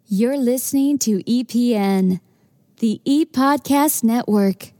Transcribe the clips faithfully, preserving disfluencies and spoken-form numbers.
You're listening to E P N, the ePodcast Network.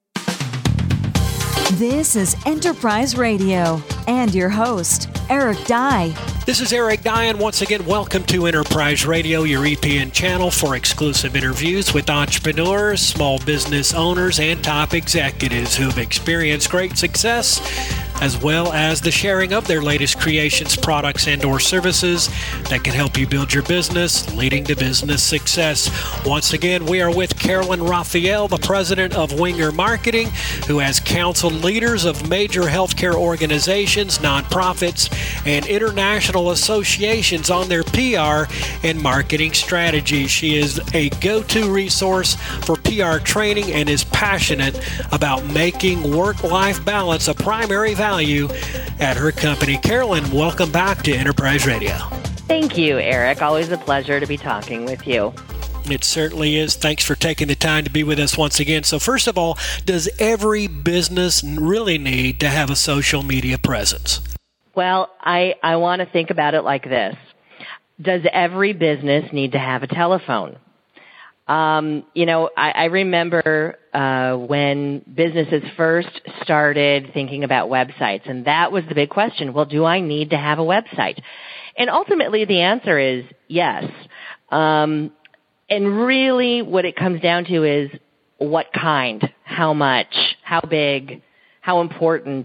This is Enterprise Radio and your host, Eric Dye. This is Eric Dye, and once again, welcome to Enterprise Radio, your E P N channel for exclusive interviews with entrepreneurs, small business owners, and top executives who have experienced great success, as well as the sharing of their latest creations, products, and or services that can help you build your business, leading to business success. Once again, we are with Carolyn Raphael, the president of Winger Marketing, who has counseled leaders of major healthcare organizations, nonprofits, and international associations on their P R and marketing strategies. She is a go-to resource for P R training and is passionate about making work-life balance a primary value value at her company. Carolyn, welcome back to Enterprise Radio. Thank you, Eric. Always a pleasure to be talking with you. It certainly is. Thanks for taking the time to be with us once again. So first of all, does every business really need to have a social media presence? Well, I, I want to think about it like this. Does every business need to have a telephone? Um, you know, I, I remember uh, when businesses first started thinking about websites, and that was the big question. Well, do I need to have a website? And ultimately, the answer is yes. Um, and really, what it comes down to is what kind, how much, how big, how important.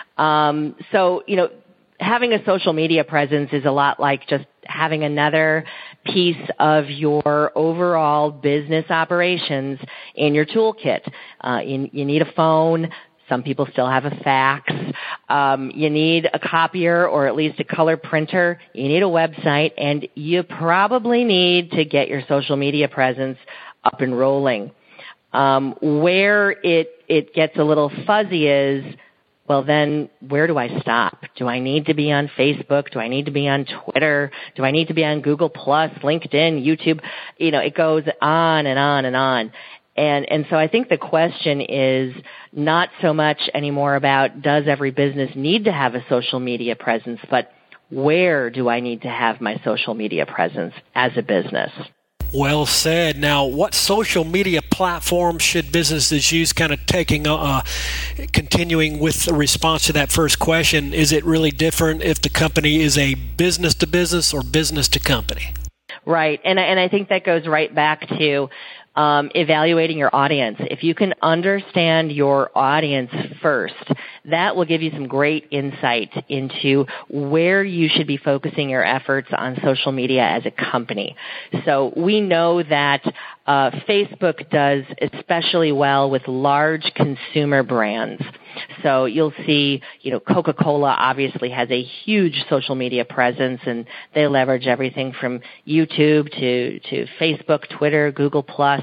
Um, so, you know, having a social media presence is a lot like just having another piece of your overall business operations in your toolkit. Uh, you, you need a phone. Some people still have a fax. Um, you need a copier or at least a color printer. You need a website, and you probably need to get your social media presence up and rolling. Um, where it it gets a little fuzzy is, well, then where do I stop? Do I need to be on Facebook? Do I need to be on Twitter? Do I need to be on Google Plus, LinkedIn, YouTube? You know, it goes on and on and on. And, and so I think the question is not so much anymore about does every business need to have a social media presence, but where do I need to have my social media presence as a business? Well said. Now, what social media platforms should businesses use? Kind of taking, uh, continuing with the response to that first question, is it really different if the company is a business to business or business to company? Right, and and I think that goes right back to um, evaluating your audience. If you can understand your audience first, that will give you some great insight into where you should be focusing your efforts on social media as a company. So we know that uh, Facebook does especially well with large consumer brands. So you'll see, you know, Coca-Cola obviously has a huge social media presence, and they leverage everything from YouTube to, to Facebook, Twitter, Google Plus.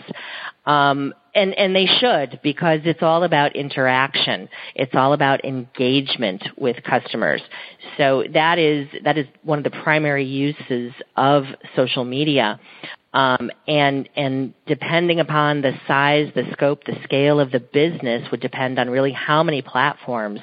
Um, and, and they should, because it's all about interaction. It's all about engagement with customers. So that is, that is one of the primary uses of social media. Um, and, and depending upon the size, the scope, the scale of the business would depend on really how many platforms,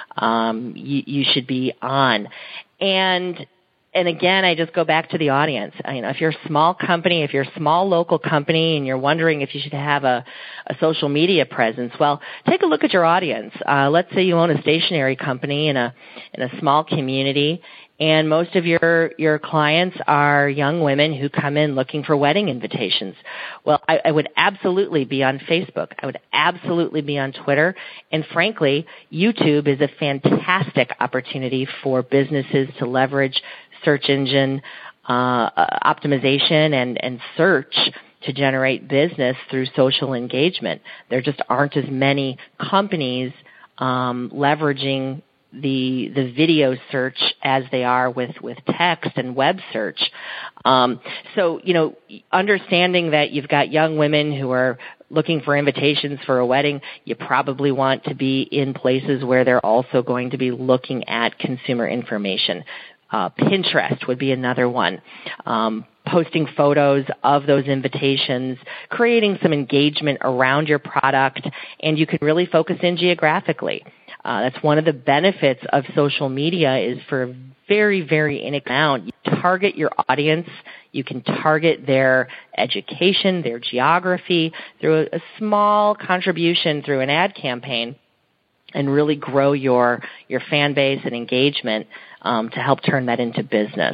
um, you, you should be on. And, and again, I just go back to the audience. I, you know, if you're a small company, if you're a small local company and you're wondering if you should have a, a social media presence, well, take a look at your audience. Uh, let's say you own a stationery company in a, in a small community, and most of your, your clients are young women who come in looking for wedding invitations. Well, I, I would absolutely be on Facebook. I would absolutely be on Twitter. And frankly, YouTube is a fantastic opportunity for businesses to leverage search engine uh, optimization and, and search to generate business through social engagement. There just aren't as many companies um, leveraging the the video search as they are with, with text and web search. Um, so, you know, understanding that you've got young women who are looking for invitations for a wedding, you probably want to be in places where they're also going to be looking at consumer information. Uh, Pinterest would be another one. Um, posting photos of those invitations, creating some engagement around your product, and you can really focus in geographically. Uh, that's one of the benefits of social media is for a very, very inexpensive amount. You target your audience. You can target their education, their geography through a, a small contribution through an ad campaign and really grow your, your fan base and engagement um, to help turn that into business.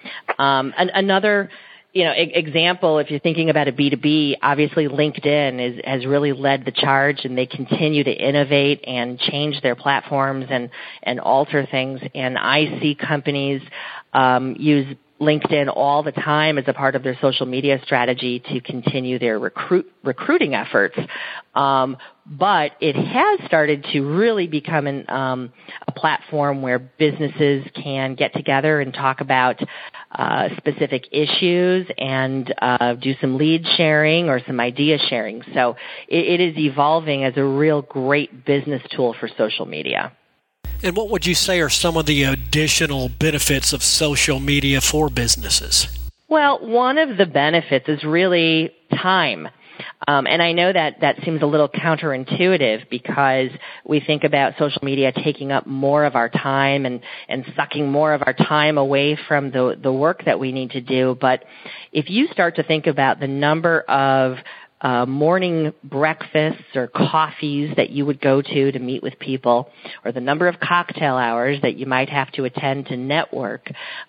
Um, an, another You know, e- example, if you're thinking about a B two B, obviously LinkedIn is, has really led the charge, and they continue to innovate and change their platforms and, and alter things. And I see companies um, use LinkedIn all the time as a part of their social media strategy to continue their recruit recruiting efforts. Um, but it has started to really become an, um, a platform where businesses can get together and talk about uh, specific issues and uh, do some lead sharing or some idea sharing. So it, it is evolving as a real great business tool for social media. And what would you say are some of the additional benefits of social media for businesses? Well, one of the benefits is really time. Um, and I know that that seems a little counterintuitive because we think about social media taking up more of our time and, and sucking more of our time away from the, the work that we need to do. But if you start to think about the number of Uh, morning breakfasts or coffees that you would go to to meet with people, or the number of cocktail hours that you might have to attend to network,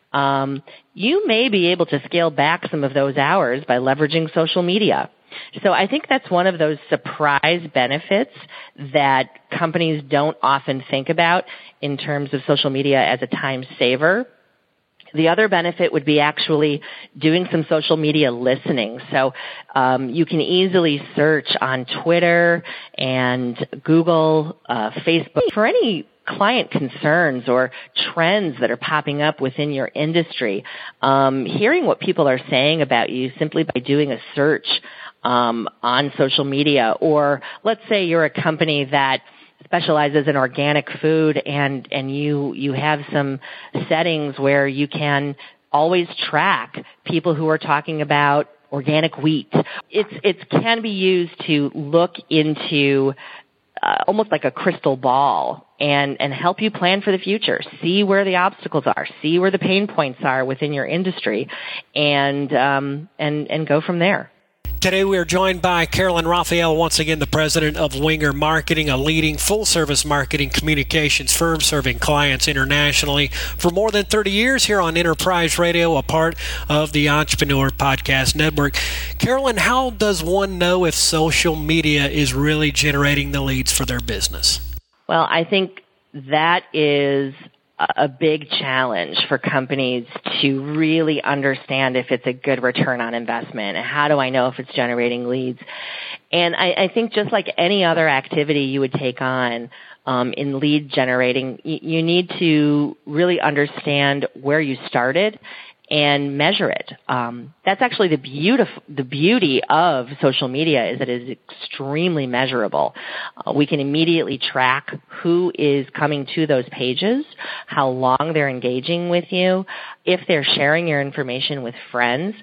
um, you may be able to scale back some of those hours by leveraging social media. So I think that's one of those surprise benefits that companies don't often think about in terms of social media as a time saver. The other benefit would be actually doing some social media listening. So um, you can easily search on Twitter and Google, uh, Facebook for any client concerns or trends that are popping up within your industry. Um, hearing what people are saying about you simply by doing a search um, on social media. Or let's say you're a company that specializes in organic food and, and you, you have some settings where you can always track people who are talking about organic wheat. It's, it can be used to look into uh, almost like a crystal ball and, and help you plan for the future. See where the obstacles are. See where the pain points are within your industry and, um, and, and go from there. Today we are joined by Carolyn Raphael, once again the president of Winger Marketing, a leading full-service marketing communications firm serving clients internationally for more than thirty years here on Enterprise Radio, a part of the Entrepreneur Podcast Network. Carolyn, how does one know if social media is really generating the leads for their business? Well, I think that is a big challenge for companies to really understand if it's a good return on investment. And how do I know if it's generating leads? And I, I think just like any other activity you would take on um, in lead generating, you, you need to really understand where you started and measure it. Um, that's actually the beautiful, the beauty of social media is that it is extremely measurable. Uh, we can immediately track who is coming to those pages, how long they're engaging with you, if they're sharing your information with friends,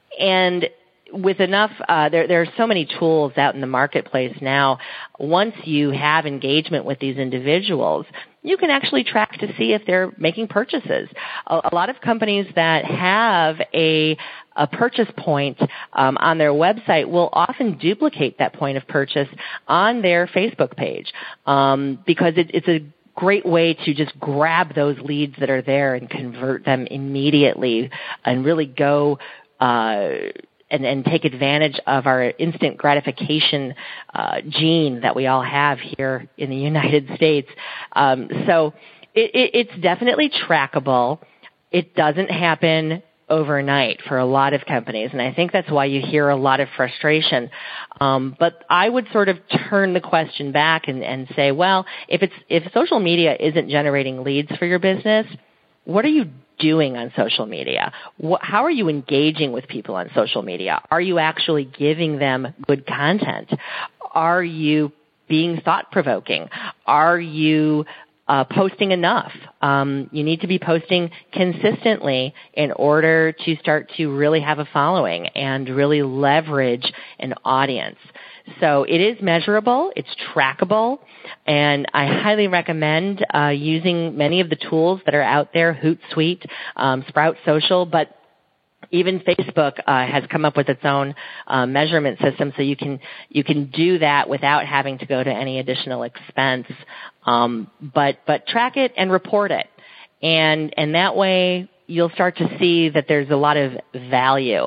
and with enough, uh, there, there are so many tools out in the marketplace now. Once you have engagement with these individuals, you can actually track to see if they're making purchases. A, a lot of companies that have a, a purchase point um, on their website will often duplicate that point of purchase on their Facebook page um, because it, it's a great way to just grab those leads that are there and convert them immediately and really go uh And, and take advantage of our instant gratification uh, gene that we all have here in the United States. Um, so it, it, it's definitely trackable. It doesn't happen overnight for a lot of companies, and I think that's why you hear a lot of frustration. Um, but I would sort of turn the question back and, and say, well, if it's if social media isn't generating leads for your business, what are you doing on social media? What, how are you engaging with people on social media? Are you actually giving them good content? Are you being thought-provoking? Are you uh, posting enough. Um, you need to be posting consistently in order to start to really have a following and really leverage an audience. So it is measurable, it's trackable, and I highly recommend uh, using many of the tools that are out there, Hootsuite, um, Sprout Social, but even Facebook uh, has come up with its own uh, measurement system, so you can you can do that without having to go to any additional expense. Um, but but track it and report it, and and that way you'll start to see that there's a lot of value.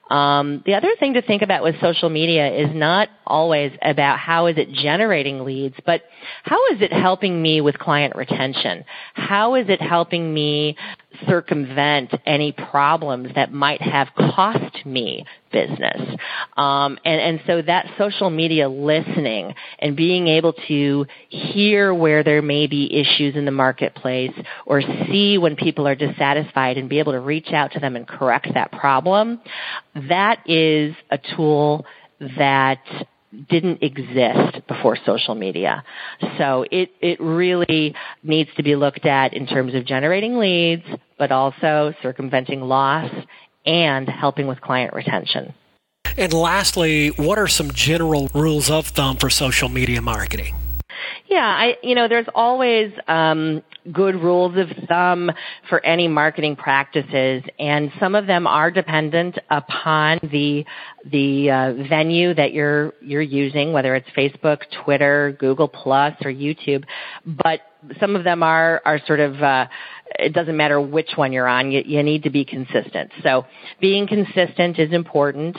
Um, the other thing to think about with social media is not always about how is it generating leads, but how is it helping me with client retention? How is it helping me circumvent any problems that might have cost me business? Um, and, and so that social media listening and being able to hear where there may be issues in the marketplace or see when people are dissatisfied and be able to reach out to them and correct that problem, that is a tool that didn't exist before social media. So it, it really needs to be looked at in terms of generating leads, but also circumventing loss and helping with client retention. And lastly, what are some general rules of thumb for social media marketing? Yeah, I, you know, there's always um, good rules of thumb for any marketing practices, and some of them are dependent upon the the uh, venue that you're you're using, whether it's Facebook, Twitter, Google Plus, or YouTube. But some of them are are sort of uh, it doesn't matter which one you're on. You, you need to be consistent. So being consistent is important.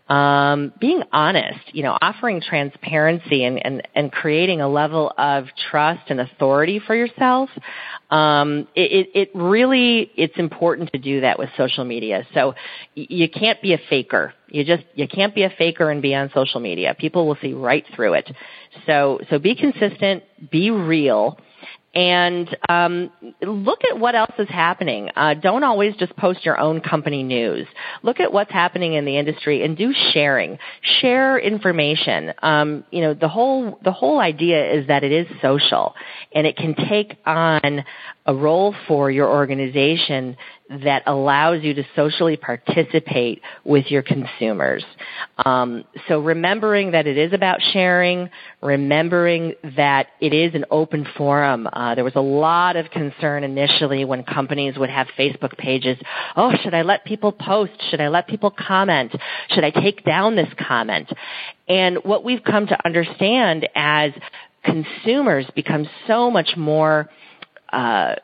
Um, being honest, you know, offering transparency and, and, and creating a level of trust and authority for yourself. Um, it, it really, it's important to do that with social media. So you can't be a faker. You just, you can't be a faker and be on social media. People will see right through it. So, so be consistent, be real. And um, look at what else is happening. Uh, don't always just post your own company news. Look at what's happening in the industry and do sharing. Share information. Um, you know, the whole the whole idea is that it is social, and it can take on a role for your organization that allows you to socially participate with your consumers. Um, so remembering that it is about sharing, remembering that it is an open forum. Uh, there was a lot of concern initially when companies would have Facebook pages. Oh, should I let people post? Should I let people comment? Should I take down this comment? And what we've come to understand as consumers become so much more uh,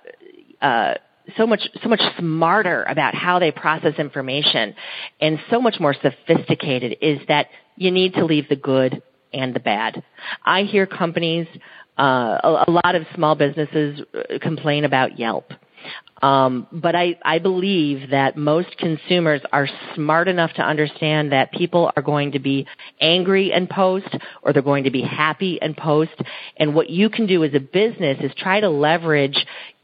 uh so much so much smarter about how they process information and so much more sophisticated is that you need to leave the good and the bad. I hear companies, uh, a, a lot of small businesses complain about Yelp. Um, but I, I believe that most consumers are smart enough to understand that people are going to be angry and post, or they're going to be happy and post. And what you can do as a business is try to leverage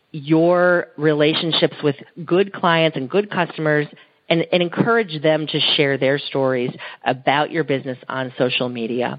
your relationships with good clients and good customers and, and encourage them to share their stories about your business on social media.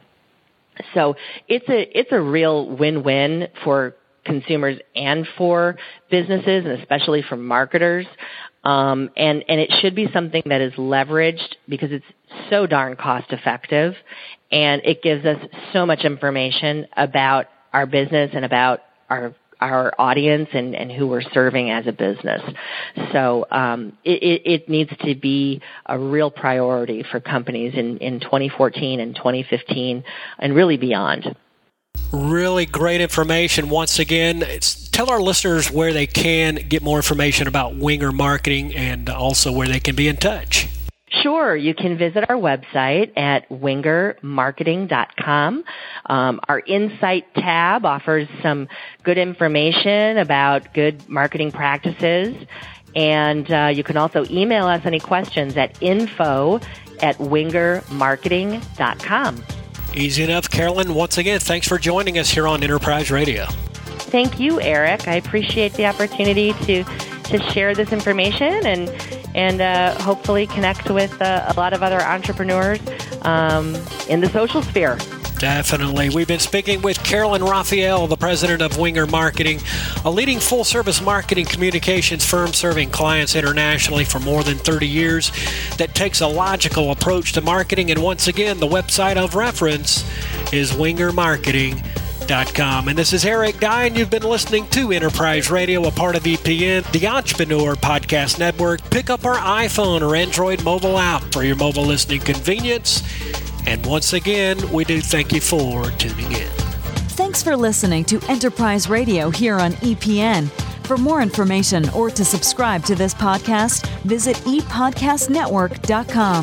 So it's a, it's a real win-win for consumers and for businesses, and especially for marketers. Um, and, and it should be something that is leveraged because it's so darn cost effective, and it gives us so much information about our business and about our our audience and, and who we're serving as a business. So um, it, it, it needs to be a real priority for companies in, in twenty fourteen and twenty fifteen and really beyond. Really great information. Once again, it's, tell our listeners where they can get more information about Winger Marketing and also where they can be in touch. Sure. You can visit our website at winger marketing dot com. Um, our Insight tab offers some good information about good marketing practices. And uh, you can also email us any questions at info at winger marketing dot com. Easy enough. Carolyn, once again, thanks for joining us here on Enterprise Radio. Thank you, Eric. I appreciate the opportunity to, to share this information and and uh, hopefully connect with uh, a lot of other entrepreneurs um, in the social sphere. Definitely. We've been speaking with Carolyn Raphael, the president of Winger Marketing, a leading full-service marketing communications firm serving clients internationally for more than thirty years that takes a logical approach to marketing. And once again, the website of reference is winger marketing dot com. And this is Eric Dye, and you've been listening to Enterprise Radio, a part of E P N, the Entrepreneur Podcast Network. Pick up our iPhone or Android mobile app for your mobile listening convenience. And once again, we do thank you for tuning in. Thanks for listening to Enterprise Radio here on E P N. For more information or to subscribe to this podcast, visit e podcast network dot com.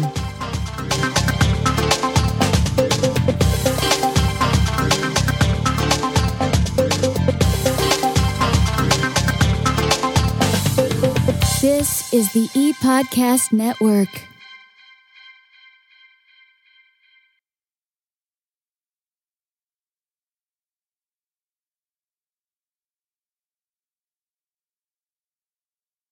This is the E-Podcast Network.